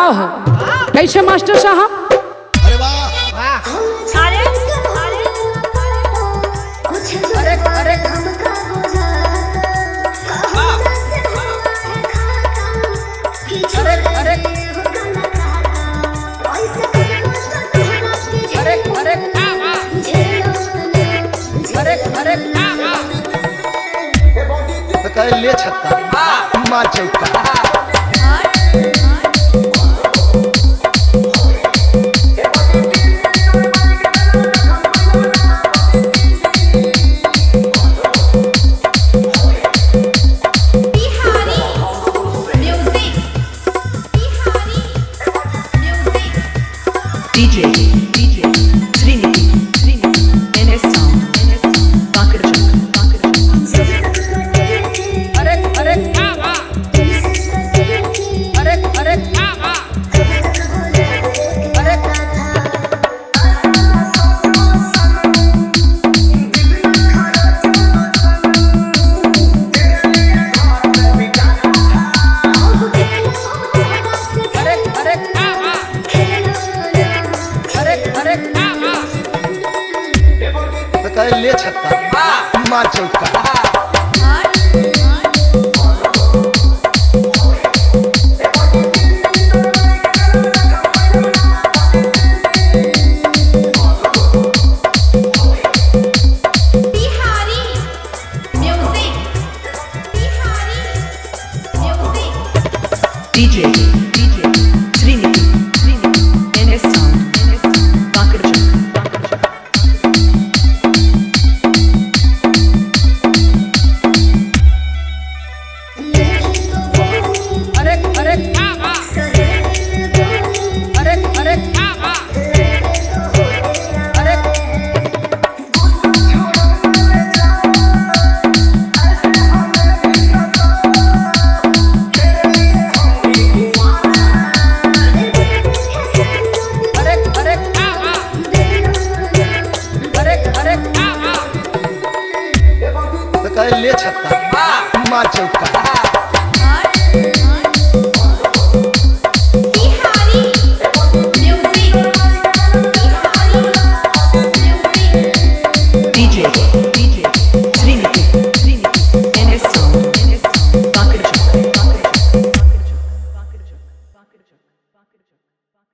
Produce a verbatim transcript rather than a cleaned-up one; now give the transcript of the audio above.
हो कैसे मास्टर साहब? अरे वाह वाह अरे अरे अरे अरे अरे अरे अरे अरे अरे ले छक्का मार चौका D J, D J, Trinity, Trinity, N S Sound, N S Sound, Pakirchak, Pakirchak. अरे अरे अरे अरे अरे अरे ले छक्का मार चौका D J, D J, Trinity, Trinity, N S Sound, N S Sound, Pakirchak, Pakirchak. अरे अरे अरे अरे अरे अरे अरे अरे अरे ले छक्का मार चौका